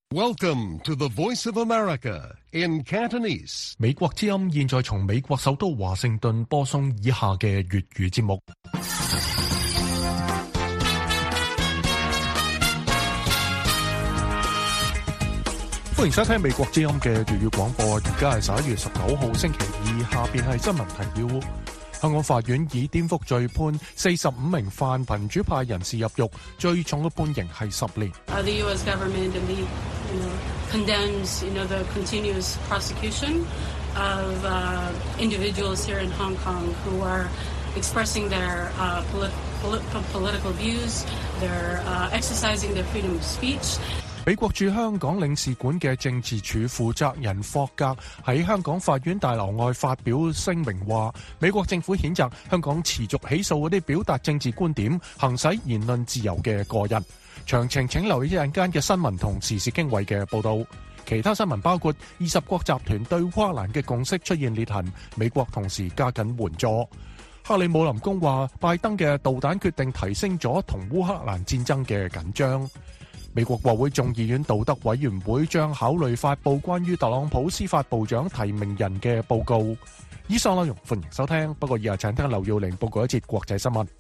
Welcome to the Voice of America in Cantonese. 美國之音現在從美國首都華盛頓播送以下嘅粵語節目。歡迎收聽美國之音嘅粵語廣播，而家係11月19號星期二，下邊係新聞提要。香港法院以顛覆罪判45名泛民主派人士入獄，最重嘅判刑係10年。 The U.S. government condemns, the continuous prosecution of individuals here in Hong Kong who are expressing their political views. They're exercising their freedom of speech. 美國駐香港領事館嘅政治處負責人霍格喺香港法院大樓外發表聲明話，美國政府譴責香港持續起訴嗰啲表達政治觀點、行使言論自由嘅個人。詳情請留意一陣間嘅新聞同時事經緯嘅報導。其他新聞包括20國集團對烏克蘭嘅共識出現裂痕，美國同時加緊援助。克里姆林宮話，拜登嘅導彈決定提升咗同烏克蘭戰爭嘅緊張。美國國會眾議院道德委員會將考慮發布關於特朗普司法部長提名人嘅報告。以上內容歡迎收聽，不過以下請聽劉耀玲報告一節國際新聞。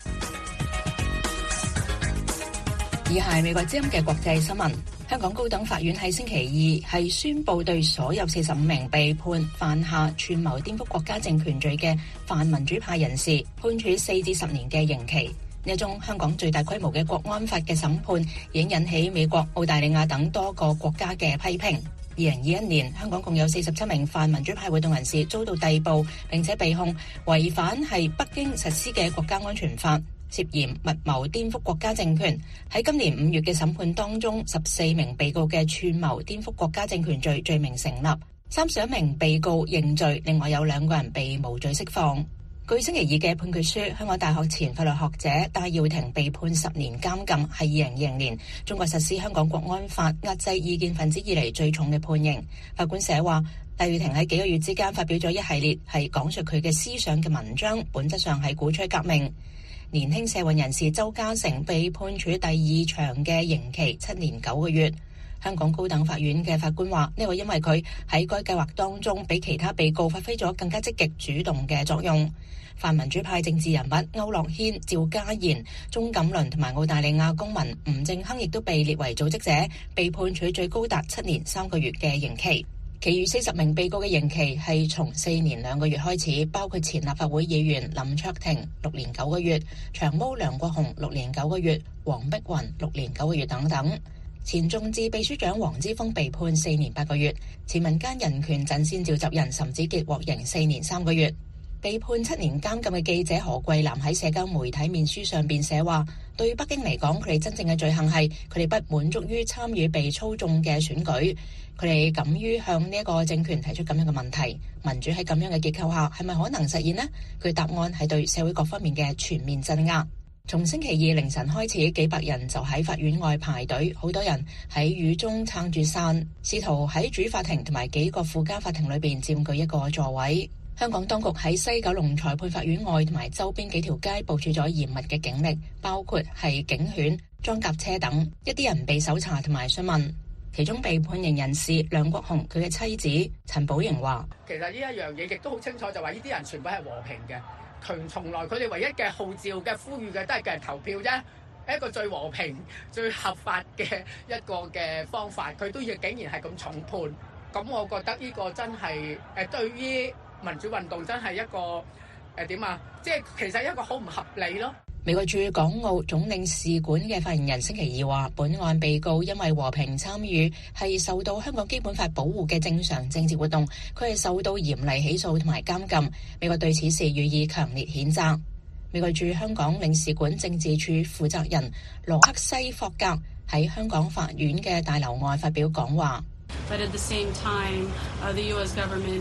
以下係美國之音嘅國際新聞。香港高等法院喺星期二係宣布對所有45名被判犯下串謀顛覆國家政權罪嘅泛民主派人士判處4至10年嘅刑期。呢一宗香港最大規模嘅國安法嘅審判已經引起美國、澳大利亞等多個國家嘅批評。2021年，香港共有47名泛民主派活動人士遭到逮捕，並且被控違反係北京實施嘅國家安全法，涉嫌密謀顛覆國家政權。喺今年5月嘅審判當中，14名被告嘅串謀顛覆國家政權罪罪名成立，31名被告認罪，另外有2個人被無罪釋放。據星期二嘅判決書，香港大學前法律學者戴耀廷被判10年監禁，係2020年中國實施香港國安法壓制異見分子以嚟最重嘅判刑。法官寫話，戴耀廷喺幾個月之間發表咗一系列係講述佢嘅思想嘅文章，本質上係鼓吹革命。年輕社運人士周家成被判處第2長嘅刑期7年9個月。香港高等法院嘅法官話，呢個因為佢喺該計劃當中比其他被告發揮咗更加積極主動嘅作用。泛民主派政治人物區諾軒、趙家賢、鍾錦麟同埋澳大利亞公民吳正亨亦都被列為組織者，被判處最高達7年3個月嘅刑期。其餘40名被告嘅刑期係從4年2個月開始，包括前立法會議員林卓廷6年9個月、長毛梁國雄6年9個月、黃碧雲6年9個月等等。前眾志秘書長黃之鋒被判4年8個月，前民間人權陣線召集人岑子傑獲刑4年3個月。被判7年監禁嘅記者何桂藍喺社交媒體面書上邊寫話，對北京嚟講，佢哋真正嘅罪行係佢哋不滿足於參與被操縱嘅選舉，佢哋敢於向呢一個政權提出咁樣嘅問題。民主喺咁樣嘅結構下係咪可能實現呢？佢答案係對社會各方面嘅全面鎮壓。從星期二凌晨開始，幾百人就喺法院外排隊，好多人喺雨中撐住傘，試圖喺主法庭同埋幾個附加法庭裏邊佔據一個座位。香港當局喺西九龍裁判法院外同埋周邊幾條街部署咗嚴密嘅警力，包括係警犬、裝甲車等。一啲人被搜查同埋詢問。其中被判刑人士梁國雄佢嘅妻子陳寶瑩話， 其實呢一樣嘢亦都好清楚，就話呢啲人全部係和平嘅，從來佢哋唯一嘅號召嘅呼籲嘅都係叫人投票啫，一個最和平最合法嘅一個嘅方法，佢都要竟然係咁重判。咁我覺得呢個真係對於民主運動真係一個點啊，即係其實一個好唔合理咯。 美國駐港澳總領事館嘅發言人星期二話，本案被告因為和平參與係受到香港基本法保護嘅正常政治活動，佢係受到嚴厲起訴同埋監禁。美國對此事予以強烈譴責。美國駐香港領事館政治處負責人羅克西霍格喺香港法院嘅大樓外發表講話。 But at the same time, the U.S. government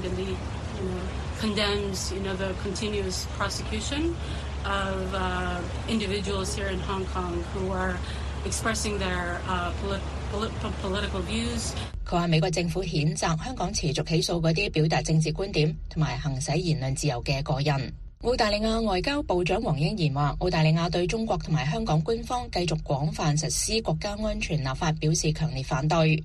condemns, the continuous prosecution of individuals here in Hong Kong who are expressing their political views. 佢話美國政府譴責香港持續起訴嗰啲表達政治觀點同埋行使言論自由嘅個人。澳大利亞外交部長黃英賢話，澳大利亞對中國同埋香港官方繼續廣泛實施國家安全立法表示強烈反對。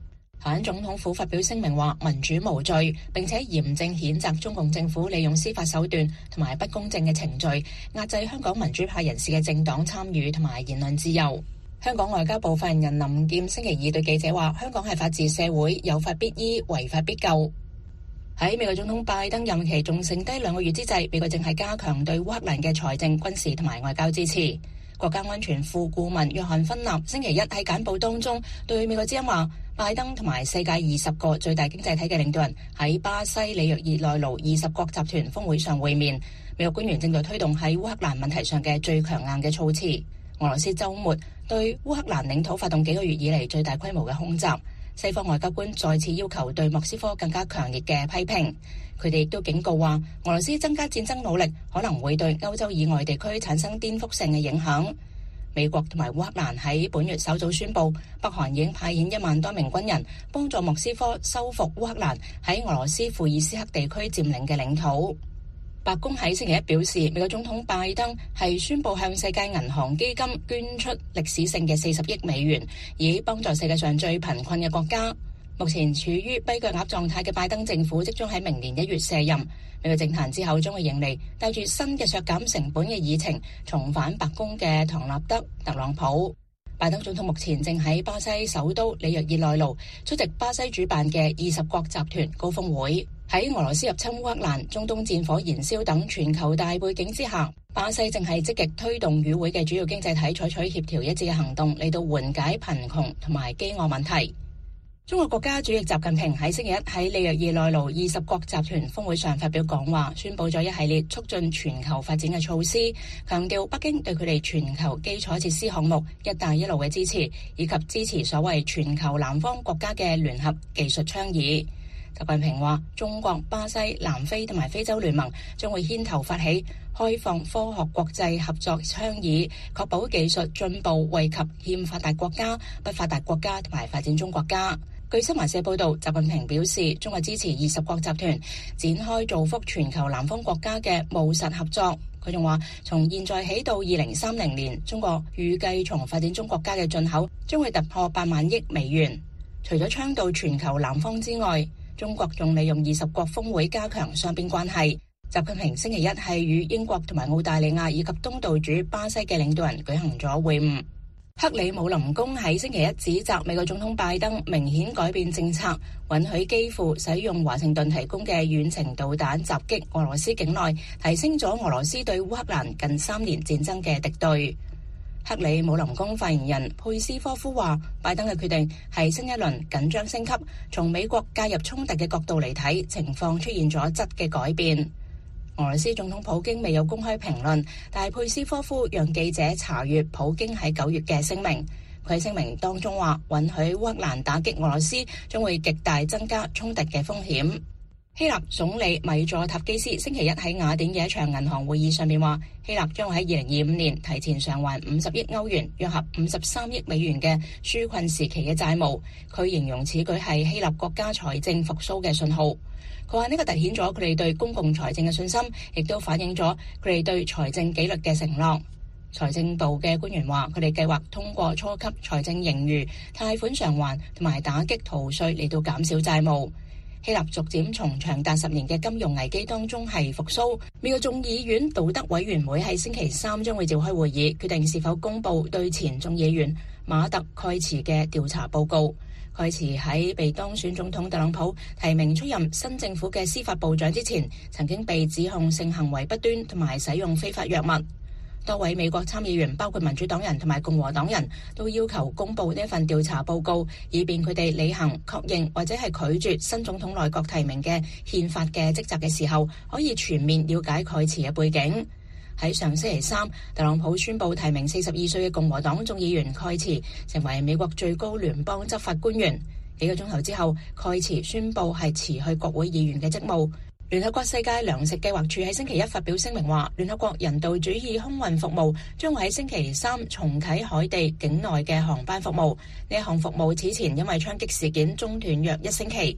台灣總統府發表聲明話民主無罪，並且嚴正譴責中共政府利用司法手段同埋不公正嘅程序壓制香港民主派人士嘅政黨參與同埋言論自由。香港外交部發言人林劍星期二對記者話：香港係法治社會，有法必依，違法必究。喺美國總統拜登任期仲剩低2個月之際，美國正係加強對烏克蘭嘅財政、軍事同埋外交支持。國家安全副顧問約翰芬納星期一喺簡報當中對美國之音話：拜登同埋世界20個最大經濟體嘅領導人喺巴西里約熱內盧20國集團峰會上會面。美國官員正在推動喺烏克蘭問題上嘅最強硬嘅措辭。俄羅斯週末對烏克蘭領土發動幾個月以嚟最大規模嘅空襲，西方外交官再次要求對莫斯科更加強烈嘅批評。佢哋亦都警告話，俄羅斯增加戰爭努力可能會對歐洲以外地區產生顛覆性嘅影響。美國同埋烏克蘭喺本月稍早宣布，北韓已經派遣1萬多名軍人幫助莫斯科收復烏克蘭喺俄羅斯庫爾斯克地區佔領嘅領土。白宮喺星期一表示，美國總統拜登係宣布向世界銀行基金捐出歷史性嘅40億美元，以幫助世界上最貧困嘅國家。目前處於跛腳鴨狀態嘅拜登政府即將喺明年1月卸任。美國政壇之後將會迎嚟帶住新嘅削減成本嘅議程重返白宮嘅唐納德·特朗普。拜登總統目前正喺巴西首都里約熱內盧出席巴西主辦嘅20國集團高峰會。喺俄羅斯入侵烏克蘭、中東戰火燃燒等全球大背景之下，巴西正係積極推動與會嘅主要經濟體採取協調一致嘅行動，嚟到緩解貧窮同埋飢餓問題。中國國家主席習近平喺星期一喺里約熱內盧20國集團峰會上發表講話，宣布咗一系列促進全球發展嘅措施，強調北京對佢哋全球基礎設施項目一帶一路嘅支持，以及支持所謂全球南方國家嘅聯合技術倡議。習近平話，中國、巴西、南非同埋非洲聯盟將會牽頭發起開放科學國際合作倡議，確保技術進步惠及欠發達國家、不發達國家同埋發展中國家。據新華社報道，習近平表示，中國支持20國集團展開造福全球南方國家嘅務實合作。佢仲話，從現在起到2030年，中國預計從發展中國家嘅進口將會突破8萬億美元。除咗倡導全球南方之外，中國仲利用20國峰會加強雙邊關係。習近平星期一係與英國同埋澳大利亞以及東道主巴西嘅領導人舉行咗會晤。克里姆林宮喺星期一指責美國總統拜登明顯改變政策，允許基輔使用華盛頓提供嘅遠程導彈襲擊俄羅斯境內，提升咗俄羅斯對烏克蘭近3年戰爭嘅敵對。克里姆林宮發言人佩斯科夫話，拜登嘅決定係新一輪緊張升級，從美國介入衝突嘅角度嚟睇，情況出現咗質嘅改變。俄羅斯總統普京未有公開評論，但係佩斯科夫讓記者查閱普京喺9月嘅聲明。佢喺聲明當中話，允許烏克蘭打擊俄羅斯將會極大增加衝突嘅風險。希臘總理米佐塔基斯星期一喺雅典嘅一場銀行會議上面話，希臘將會喺2025年提前償還50億歐元，約合53億美元嘅紓困時期嘅債務。佢形容此舉係希臘國家財政復甦嘅信號。佢話呢個凸顯咗佢哋對公共財政嘅信心，亦都反映咗佢哋對財政紀律嘅承諾。財政部嘅官員話，佢哋計劃通過初級財政盈餘、貸款償還同埋打擊逃稅嚟到減少債務。希臘逐漸從長達10年嘅金融危機當中係復甦。美國眾議院道德委員會喺星期3將會召開會議，決定是否公佈對前眾議員馬特蓋茨嘅調查報告。蓋茨喺被當選總統特朗普提名出任新政府嘅司法部長之前，曾經被指控性行為不端同埋使用非法藥物。多位美國參議員，包括民主黨人同埋共和黨人，都要求公佈呢份調查報告，以便佢哋履行確認或者係拒絕新總統內閣提名嘅憲法嘅職責嘅時候，可以全面了解蓋茨嘅背景。喺上星期3，特朗普宣布提名42歲嘅共和黨眾議員蓋茨成為美國最高聯邦執法官員。幾個鐘頭之後，蓋茨宣布係辭去國會議員嘅職務。聯合國世界糧食計劃署喺星期一發表聲明話，聯合國人道主義空運服務將會喺星期3重啟海地境內嘅航班服務。呢一項服務此前因為槍擊事件中斷約1星期。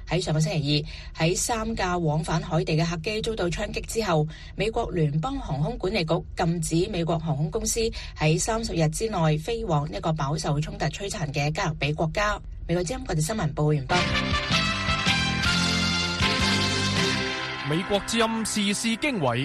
喺上個星期二，喺3架往返海地嘅客機遭到槍擊之後，美國聯邦航空管理局禁止美國航空公司喺30日之內飛往一個飽受衝突摧殘嘅加勒比國家。美國之音國際新聞報完畢。 美國之音時事經緯。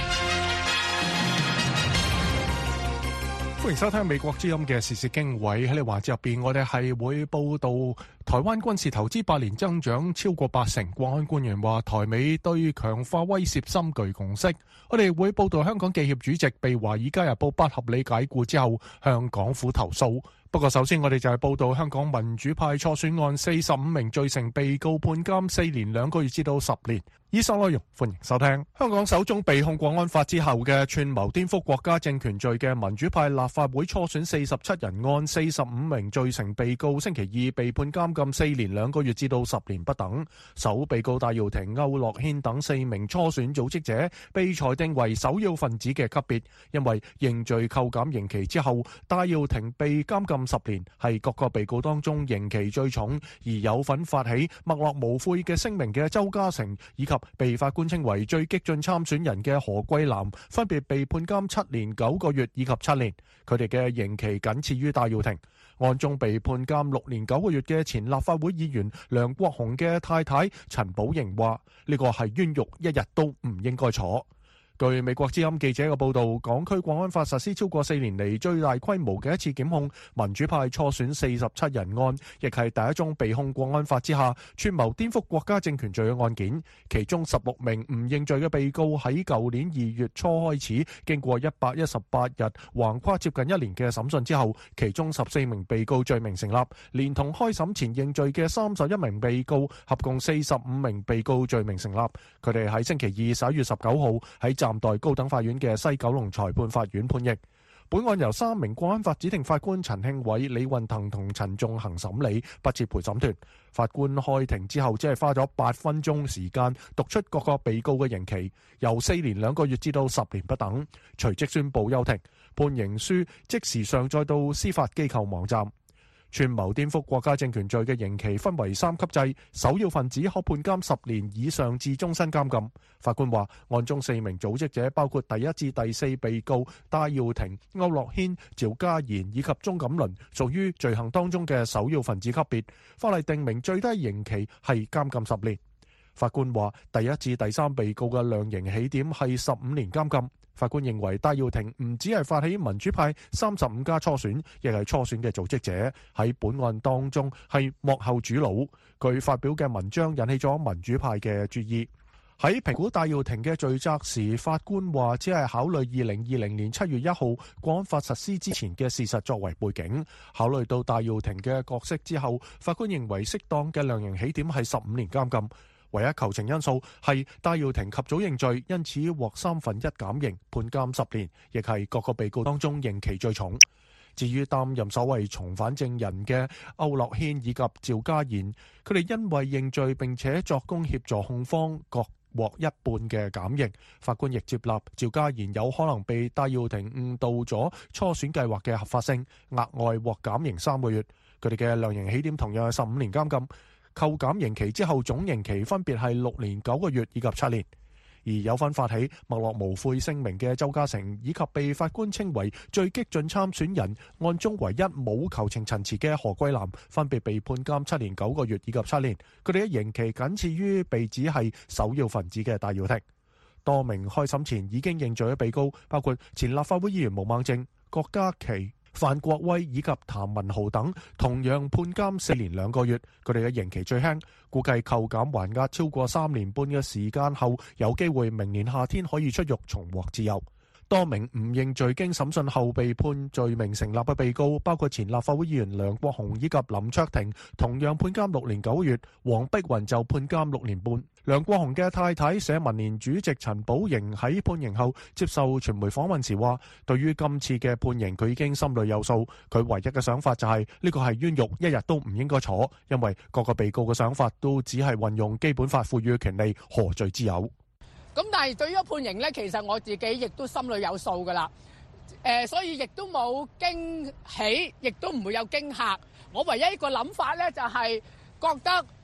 歡迎收聽美國之音嘅時事經緯。喺呢環節入邊，我哋係會報道台灣軍事投資8年增長超過80%。國安官員話台美對強化威懾深具共識。我哋會報道香港記協主席被《華爾街日報》不合理解僱之後向港府投訴。不過首先我哋就係報道香港民主派初選案45名罪成被告判監4年2個月至到10年。以上內容歡迎收聽。香港首宗被控國安法之後嘅串謀顛覆國家政權罪嘅民主派立法會初選47人案45名罪成被告星期二被判監禁4年2個月至到10年不等。首被告戴耀廷、區諾軒等4名初選組織者被裁定為首要分子嘅級別，因為認罪扣減刑期之後，戴耀廷被監禁10年，係各個被告當中刑期最重。而有份發起墨落無悔嘅聲明嘅周家成以及被法官稱為最激進參選人嘅何桂藍，分別被判監7年9個月以及7年，佢哋嘅刑期僅次於戴耀廷。案中被判監6年9個月嘅前立法會議員梁國雄嘅太太陳寶瑩話：呢個係冤獄，一日都唔應該坐。據美國之音記者嘅報道，港區國安法實施超過4年嚟最大規模嘅一次檢控民主派初選47人案，亦係第一宗被控國安法之下串謀顛覆國家政權罪嘅案件。其中16名唔認罪嘅被告喺舊年2月初開始，經過118日橫跨接近1年嘅審訊之後，其中14名被告罪名成立，連同開審前認罪嘅31名被告，合共45名被告罪名成立。佢哋喺星期二11月19號喺暫代高等法院嘅西九龍裁判法院判刑。本案由3名國安法指定法官陳慶偉、李運騰同陳仲衡審理，不設陪審團。法官開庭之後，只係花咗8分鐘時間讀出各個被告嘅刑期，由4年2個月至到10年不等，隨即宣布休庭。判刑書即時上載到司法機構網站。串謀顛覆國家政權罪嘅刑期分為3級制，首要分子可判監10年以上至終身監禁。法官話，案中4名組織者包括第1至第4被告戴耀廷、區諾軒、趙家賢以及鍾錦麟，屬於罪行當中嘅首要分子級別。法例定明最低刑期係監禁10年。法官話，第1至第3被告嘅量刑起點係15年監禁。法官認為戴耀廷唔只係發起民主派35家初選，亦係初選嘅組織者，喺本案當中係幕後主腦。佢發表嘅文章引起咗民主派嘅注意。喺評估戴耀廷嘅罪責時，法官話只係考慮2020年7月1號國安法實施之前嘅事實作為背景，考慮到戴耀廷嘅角色之後，法官認為適當嘅量刑起點係15年監禁。唯一求情因素係戴耀廷及早認罪，因此獲1/3減刑，判監10年，亦係各個被告當中刑期最重。至於擔任所謂從犯證人嘅區諾軒以及趙家賢，佢哋因為認罪並且作供協助控方，各獲1半嘅減刑。法官亦接納趙家賢有可能被戴耀廷誤導咗初選計劃嘅合法性，額外獲減刑3個月。佢哋嘅量刑起點同樣係15年監禁。扣減刑期之後，總刑期分別係6年9個月以及7年。而有份發起墨落無悔聲明嘅周家成，以及被法官稱為最激進參選人，案中唯一冇求情陳詞嘅何桂藍，分別被判監7年9個月以及7年。佢哋嘅刑期僅次於被指係首要分子嘅戴耀廷。多名開審前已經認罪嘅被告，包括前立法會議員毛孟靜、郭家麒、范國威以及譚文豪等，同樣判監4年2個月。佢哋嘅刑期最輕，估計扣減還押超過3年半嘅時間後，有機會明年夏天可以出獄重獲自由。多名唔認罪經審訊後被判罪名成立嘅被告，包括前立法會議員梁國雄以及林卓廷，同樣判監6年9個月。黃碧雲就判監6年半。梁國雄嘅太太社民連主席陳寶瑩喺判刑後接受傳媒訪問時話，對於今次嘅判刑佢已經心裏有數，佢唯一嘅想法就係呢個係冤獄，一日都唔應該坐，因為各個被告嘅想法都只係運用基本法賦予嘅權利，何罪之有？ 咁但係對於判刑咧，其實我自己亦都心裏有數噶啦，所以亦都冇驚喜，亦都唔會有驚嚇。我唯一一個諗法咧，就係覺得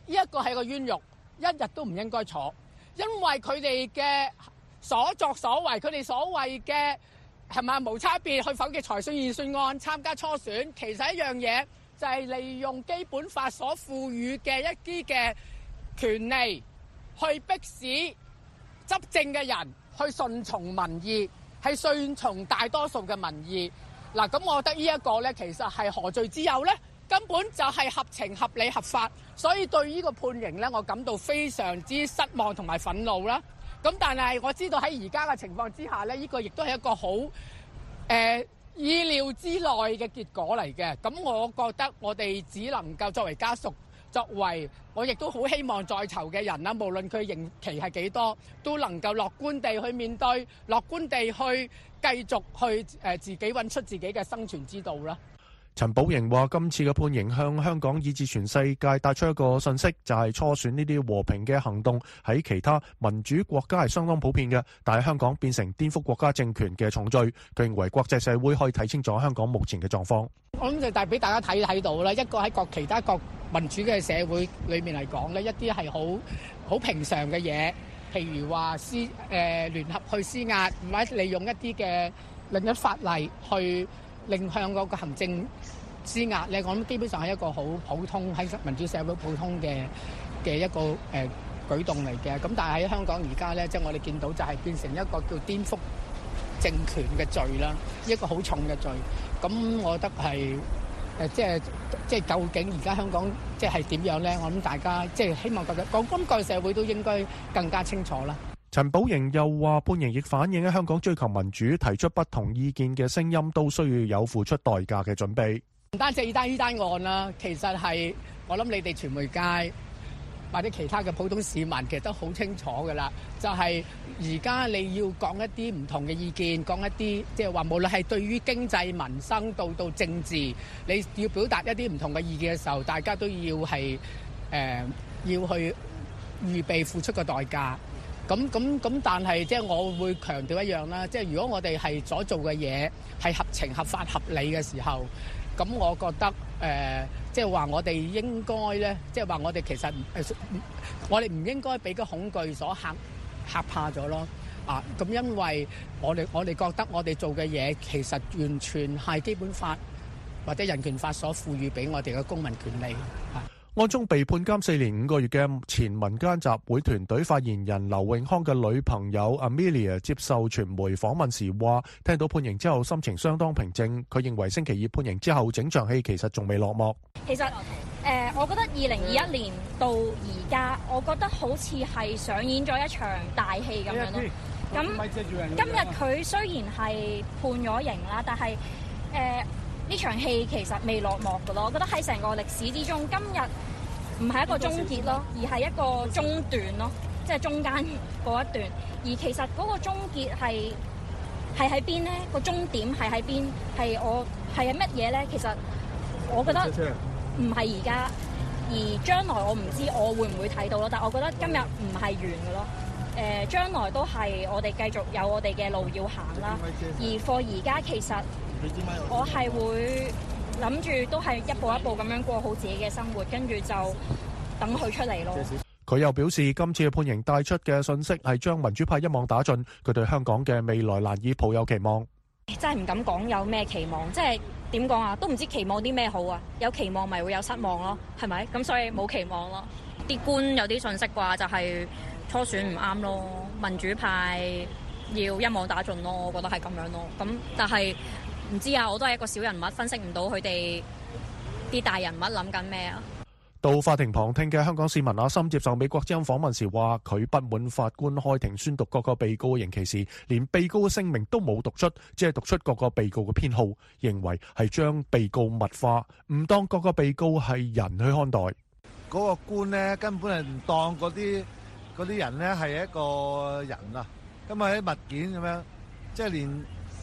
呢一個係個冤獄，一日都唔應該坐，因為佢哋嘅所作所為，佢哋所謂嘅係咪無差別去否決財政預算案、參加初選，其實一樣嘢就係利用基本法所賦予嘅一啲嘅權利，去迫使執政嘅人去順從民意，係順從大多數嘅民意。嗱，咁我覺得呢一個咧，其實係何罪之有咧？根本就係合情合理合法，所以對呢個判刑咧，我感到非常之失望同埋憤怒啦。咁但係我知道喺而家嘅情況之下咧，呢個亦都係一個好意料之內嘅結果嚟嘅。咁我覺得我哋只能夠作為家屬，作為我亦都好希望在囚嘅人啦，無論佢刑期係幾多，都能夠樂觀地去面對，樂觀地去繼續去自己揾出自己嘅生存之道啦。 陳寶瑩話：今次嘅判刑向香港以至全世界帶出一個信息，就係初選呢啲和平嘅行動喺其他民主國家係相當普遍嘅，但係香港變成顛覆國家政權嘅重罪。佢認為國際社會可以睇清楚香港目前嘅狀況。 我諗就帶俾大家睇到啦，一個喺其他國民主嘅社會裏面嚟講咧，一啲係好平常嘅嘢，譬如話聯合去施壓，或者利用一啲嘅另一法例去令向嗰個行政施壓咧，我諗基本上係一個好普通喺民主社會普通嘅一個舉動嚟嘅。咁但係喺香港而家咧，即係我哋見到就係變成一個叫顛覆政權嘅罪啦，一個好重嘅罪。咁我覺得係即係究竟而家香港即係點樣咧？我諗大家即係希望今個社會都應該更加清楚啦。 陳寶瑩又話：判刑亦反映喺香港追求民主、提出不同意見嘅聲音都需要有付出代價嘅準備。唔單止呢單案啦，其實係我諗你哋傳媒界或者其他嘅普通市民其實都好清楚㗎啦。就係而家你要講一啲唔同嘅意見，講一啲即係話無論係對於經濟民生到政治，你要表達一啲唔同嘅意見嘅時候，大家都要係要去預備付出個代價。咁，但係即係我會強調一樣啦，即係如果我哋係所做嘅嘢係合情合法合理嘅時候，咁我覺得即係話我哋應該咧，即係話我哋其實我哋唔應該俾個恐懼所嚇怕咗咯。咁因為我哋覺得我哋做嘅嘢其實完全係基本法或者人權法所賦予俾我哋嘅公民權利。案中被判監4年5個月嘅前民間集會團隊發言人劉永康嘅女朋友 Amelia 接受傳媒訪問時話：聽到判刑之後心情相當平靜。佢認為星期二判刑之後整場戲其實仲未落幕。 其實我覺得2021年到而家，我覺得好似係上演咗一場大戲咁樣咯。咁今日佢雖然係判咗刑啦，但係呢場戲其實未落幕㗎咯。我覺得喺成個歷史之中，今日唔係一個終結咯，而係一個中段咯，即係中間嗰一段。而其實嗰個終結係喺邊呢？個終點係喺邊？係乜嘢咧？其實我覺得唔係而家，而將來我唔知我會唔會睇到咯。但係我覺得今日唔係完㗎咯。將來都係我哋繼續有我哋嘅路要行啦。而for而家其實我係會諗住都係一步一步咁樣過好自己嘅生活，跟住就等佢出嚟咯。佢又表示，今次嘅判刑帶出嘅信息係將民主派一網打盡，佢對香港嘅未來難以抱有期望。真係唔敢講有咩期望，即係點講啊？都唔知期望啲咩好啊！有期望咪會有失望咯，係咪？咁所以冇期望咯。啲官有啲信息啩，就係初選唔啱咯，民主派要一網打盡咯，我覺得係咁樣咯。咁但係唔知啊，我都係一個小人物，分析唔到佢哋啲大人物諗緊咩啊。到法庭旁聽嘅香港市民阿森接受美國之音訪問時話，佢不滿法官開庭宣讀各個被告嘅刑期時，連被告嘅姓名都冇讀出，只係讀出各個被告嘅編號，認為係將被告物化，唔當各個被告係人去看待。嗰個官呢，根本係唔當嗰啲人呢係一個人啊，咁啊啲物件咁樣，即係連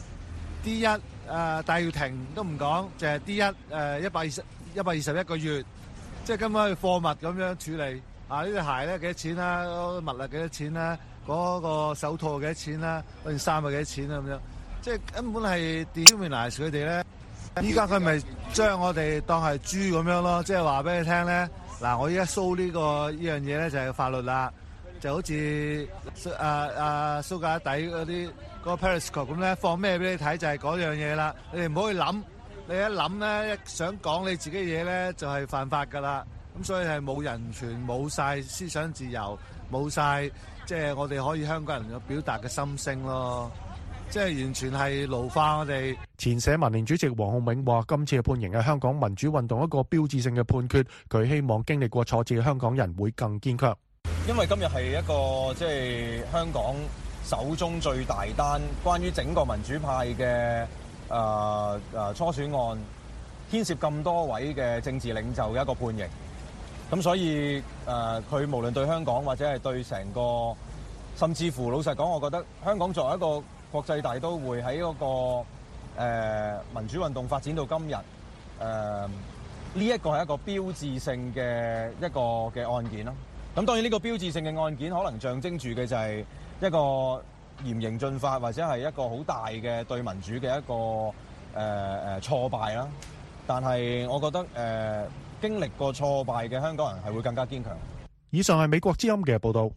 D1 戴耀廷都唔講，就係 D1 121個月。即係根本係貨物咁樣處理啊！呢對鞋咧幾多錢啦？嗰個襪啊幾多錢啦？嗰個手套幾多錢啦？嗰件衫啊幾多錢啊？咁樣即係根本係demonize佢哋咧。依家佢咪將我哋當係豬咁樣咯？即係話俾你聽咧， 嗱，我依家 show 呢樣嘢咧就係法律啦，就好似蘇格底嗰啲嗰個 Periscope 咁咧，放咩俾你睇就係嗰樣嘢啦。你哋唔好去諗，你一諗咧，一想講你自己嘢咧就係犯法㗎啦。咁所以係冇人權，冇晒思想自由，冇晒即係我哋可以香港人有表達嘅心聲咯。即係完全係奴化我哋。 前社民連主席黃浩銘話：今次嘅判刑係香港民主運動一個標誌性嘅判決。佢希望經歷過挫折嘅香港人會更堅強。 因為今日係一個即係香港手中最大單關於整個民主派嘅初選案，牽涉咁多位嘅政治領袖嘅一個判刑。咁所以佢無論對香港或者係對成個，甚至乎老實講，我覺得香港作為一個國際大都會喺嗰個民主運動發展到今日，呢一個係一個標誌性嘅一個嘅案件咯。咁當然呢個標誌性嘅案件可能象徵住嘅就係一個嚴刑峻法，或者係一個好大嘅對民主嘅一個挫敗啦。但係我覺得經歷過挫敗嘅香港人係會更加堅強。 以上係美國之音嘅報導。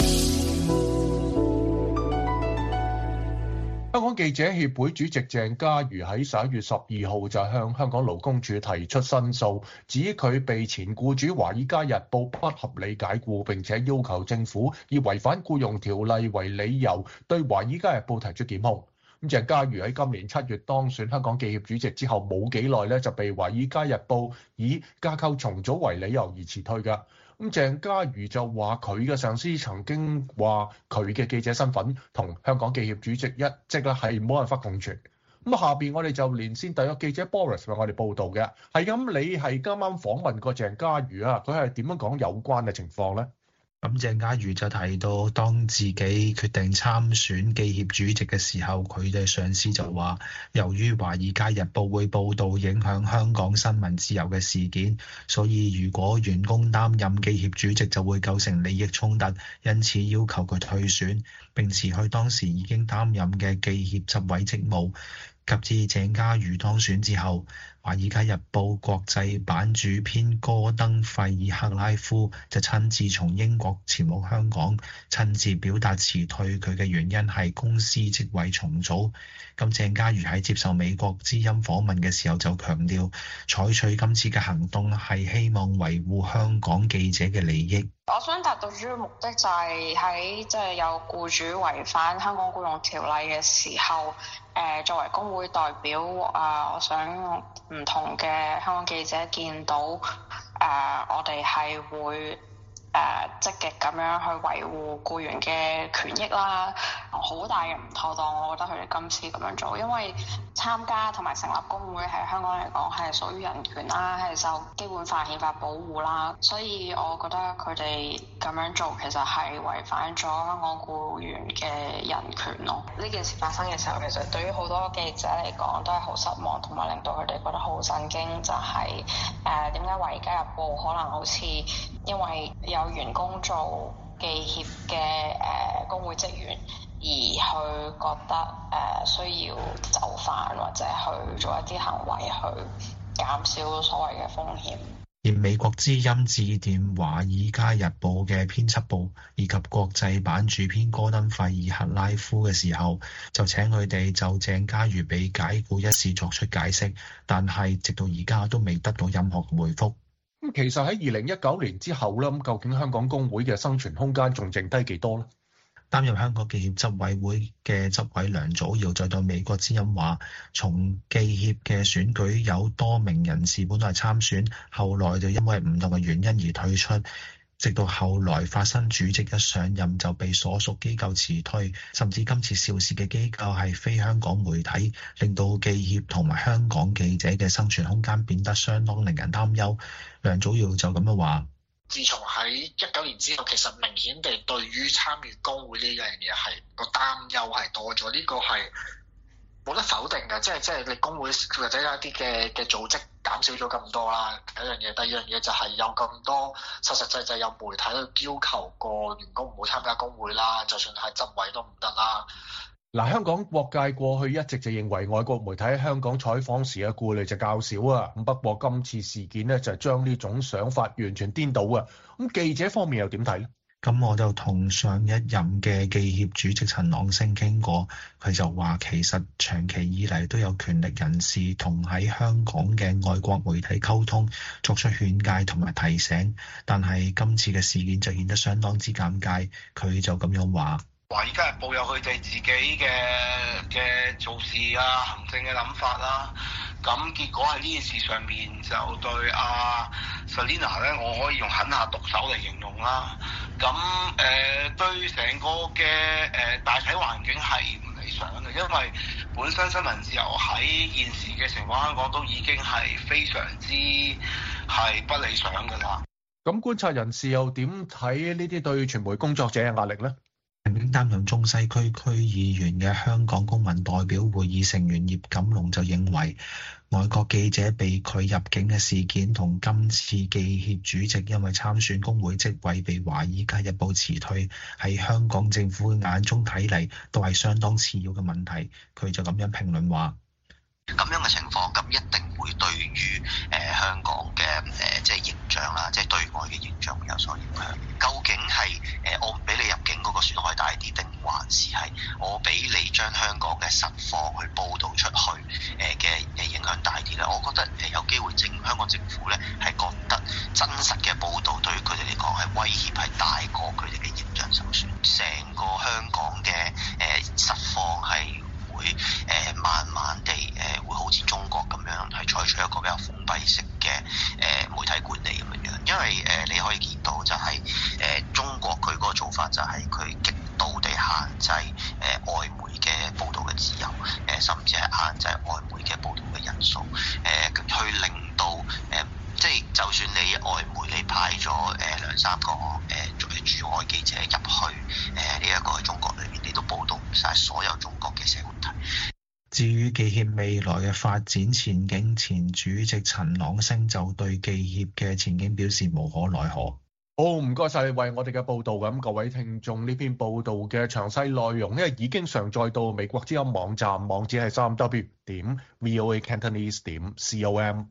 香港記者協會主席鄭家瑜喺11月12號就向香港勞工處提出申訴，指佢被前僱主《華爾街日報》不合理解僱，並且要求政府以違反僱傭條例為理由對《華爾街日報》提出檢控。咁鄭家瑜喺今年7月當選香港記協主席之後冇幾耐咧，就被《華爾街日報》以架構重組為理由而辭退㗎。咁鄭家瑜就話佢嘅上司曾經話佢嘅記者身份同香港記協主席一職咧係冇辦法共存。咁下邊我哋就連線特約記者 Boris 為我哋報導嘅。係咁，你係啱啱訪問過鄭家瑜啊？佢係點樣講有關嘅情況咧？ 咁鄭家瑜就提到，當自己決定參選記協主席嘅時候，佢嘅上司就話，由於《華爾街日報》會報導影響香港新聞自由嘅事件，所以如果員工擔任記協主席就會構成利益衝突，因此要求佢退選並辭去當時已經擔任嘅記協執委職務。及至鄭家瑜當選之後，《華爾街日報》國際版主編戈登費爾克拉夫就親自從英國前往香港，親自表達辭退佢嘅原因係公司職位重組。咁鄭家瑜喺接受美國之音訪問嘅時候就強調，採取今次嘅行動係希望維護香港記者嘅利益。 我想達到主要目的就係喺即係有僱主違反香港僱傭條例嘅時候，作為工會代表，我想唔同嘅香港記者見到，我哋係會積極咁樣去維護僱員嘅權益啦。好大嘅唔妥當，我覺得佢哋今次咁樣做，因為參加同埋成立工會喺香港嚟講係屬於人權啦，係受基本法憲法保護啦，所以我覺得佢哋咁樣做其實係違反咗香港僱員嘅人權咯。呢件事發生嘅時候，其實對於好多記者嚟講都係好失望，同埋令到佢哋覺得好震驚，就係點解《華爾街日報》可能好似因為有員工做記協嘅工會職員，而去覺得需要就範或者去做一啲行為去減少所謂嘅風險。 而美國之音致電《華爾街日報》嘅編輯部以及國際版主編戈登費爾克拉夫嘅時候，就請佢哋就鄭家瑜被解僱一事作出解釋，但係直到而家都未得到任何回覆。 咁其實喺2019年之後咧，咁究竟香港工會嘅生存空間仲剩低幾多呢？ 擔任香港記協執委會嘅執委梁祖堯就對美國之音話，從記協嘅選舉有多名人士本來參選，後來就因為唔同嘅原因而退出，直到後來發生主席一上任就被所屬機構辭退，甚至今次肇事嘅機構係非香港媒體，令到記協同埋香港記者嘅生存空間變得相當令人擔憂。梁祖堯就咁樣話。 自從喺19年之後，其實明顯地對於參與工會呢樣嘢係個擔憂係多咗，呢個係冇得否定嘅，即係你工會或者有一啲嘅組織減少咗咁多啦，第一樣嘢，第二樣嘢就係有咁多實際有媒體都要求個員工唔好參加工會啦，就算係執委都唔得啦。 嗱，香港各界過去一直就認為外國媒體喺香港採訪時嘅顧慮就較少啊。咁不過今次事件呢，就將呢種想法完全顛倒啊。咁記者方面又點睇呢？ 咁我就同上一任嘅記協主席陳朗昇傾過，佢就話其實長期以嚟都有權力人士同喺香港嘅外國媒體溝通，作出勸誡同埋提醒，但係今次嘅事件就顯得相當之尷尬。佢就咁樣話。 華爾街日報有佢哋自己嘅做事啊、行政嘅諗法啦，咁結果喺呢件事上面就對阿 Selina 咧，我可以用狠下毒手嚟形容啦。咁對成個嘅大體環境係唔理想嘅，因為本身新聞自由喺現時嘅情況香港都已經係非常之係不理想㗎啦。 咁觀察人士又點睇呢啲對傳媒工作者嘅壓力呢？ 曾經擔任中西區區議員嘅香港公民代表會議成員葉錦龍就認為，外國記者被拒入境嘅事件同今次記協主席因為參選工會職位被華爾街日報辭退，喺香港政府眼中睇嚟都係相當次要嘅問題。佢就咁樣評論話： 咁樣嘅情況，咁一定會對於香港嘅即係形象啦，即係對外嘅形象會有所影響。究竟係我唔俾你入境嗰個損害大啲，定還是係我俾你將香港嘅實況去報導出去嘅影響大啲咧？我覺得有機會香港政府咧係覺得真實嘅報導對於佢哋嚟講係威脅係大過佢哋嘅形象受損。成個香港嘅實況係會慢慢地會好似中國咁樣係採取一個比較封閉式嘅媒體管理咁樣，因為你可以見到就係中國佢嗰個做法就係佢極度地限制外媒嘅報導嘅自由，甚至係限制外媒嘅報導嘅人數，去令到即係就算你外媒你派咗兩三個駐外記者入去呢一個中國裏面，你都報導唔晒所有中國嘅社會問題。 至於記協未來嘅發展前景，前主席陳朗昇就對記協嘅前景表示無可奈何。 好，唔該晒你為我哋嘅報道。咁各位聽眾，呢篇報道嘅詳細內容咧已經上載到美國之音網站，網址係3w.voacantonese.com。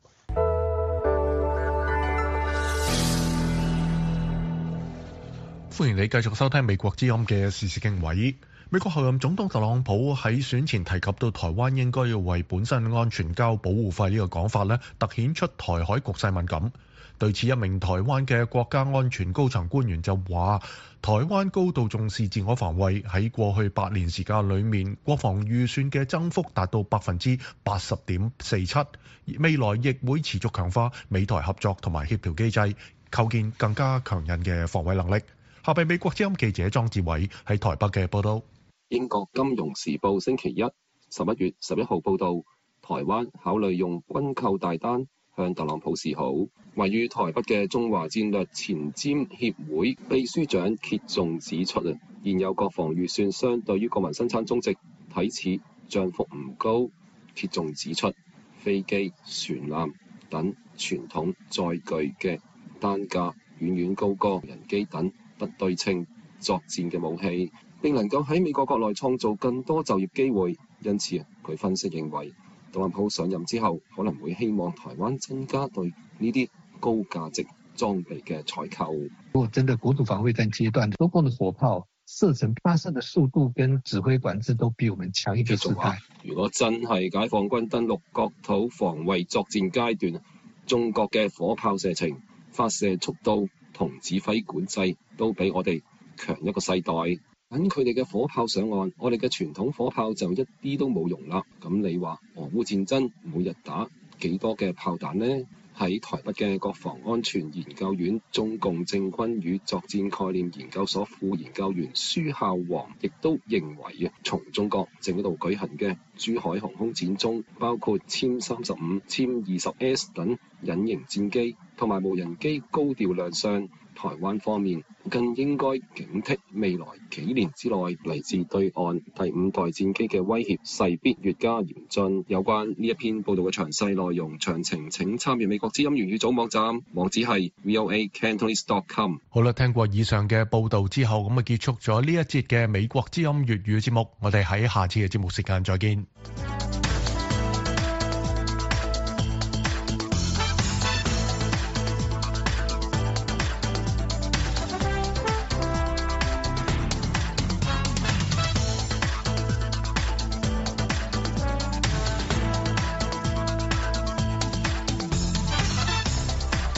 歡迎你繼續收聽美國之音嘅時事經緯。美國候任總統特朗普喺選前提及到台灣應該要為本身安全交保護費呢個講法咧，突顯出台海局勢敏感。對此，一名台灣嘅國家安全高層官員就話，台灣高度重視自我防衛，喺過去8年時間裏面，國防預算嘅增幅達到 80.47%， 未來亦會持續強化美台合作同埋協調機制，構建更加強韌嘅防衛能力。下邊美國之音記者莊志偉喺台北嘅報道。 英國金融時報星期1 11月11號報道，台灣考慮用軍購大單向特朗普示好。位於台北嘅中華戰略前瞻協會秘書長揭仲指出，現有國防預算相對於國民生產總值睇似漲幅唔高。揭仲指出，飛機、船艦等傳統載具嘅單價遠遠高過無人機等不對稱作戰嘅武器，並能夠喺美國國內創造更多就業機會。因此，佢分析認為，特朗普上任之後可能會希望台灣增加對呢啲高價值裝備嘅採購。 如果真的國土防衛戰階段，中共的火炮射程發射的速度跟指揮管制都比我們強一個時代。 如果真係解放軍登陸國土防衛作戰階段，中國嘅火炮射程、發射速度同指揮管制都比我哋強一個世代。等佢哋嘅火炮上岸，我哋嘅傳統火炮就一啲都冇用啦。咁你話俄烏戰爭每日打幾多嘅炮彈呢？喺台北嘅國防安全研究院中共政軍與作戰概念研究所副研究員舒孝煌亦都認為，從中國正喺度舉行嘅珠海航空展中，包括殲35、殲20S 等隱形戰機同埋無人機高調亮相。台灣方面更應該警惕未來幾年之內嚟自對岸第5代戰機嘅威脅勢必越加嚴峻。有關呢一篇報道嘅詳細內容詳情，請參閱美國之音粵語組網站，網址係 voacantonese.com。 好啦，聽過以上嘅報道之後，咁啊結束咗呢一節嘅美國之音粵語節目，我哋喺下次嘅節目時間再見。